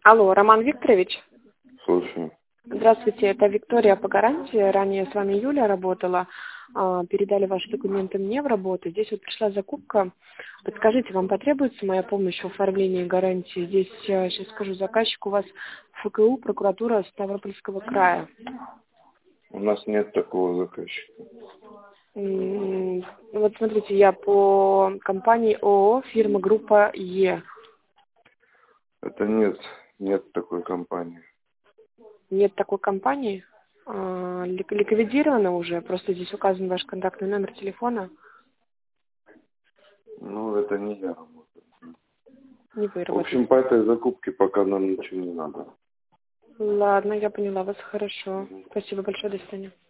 Алло, Роман Викторович. Слушаю. Здравствуйте, это Виктория по гарантии. Ранее с вами Юля работала. Передали ваши документы мне в работу. Здесь вот пришла закупка. Подскажите, вам потребуется моя помощь в оформлении гарантии? Здесь, сейчас скажу, заказчик у вас ФКУ, прокуратура Ставропольского края. У нас нет такого заказчика. Вот смотрите, я по компании ООО, фирма группа Е. Это нет такой компании. Нет такой компании? Ликвидирована уже? Просто здесь указан ваш контактный номер телефона. Ну, это не я работаю. Не вы В общем, работаете. по этой закупке пока нам ничего не надо. Ладно, я поняла вас хорошо. Спасибо большое, до свидания.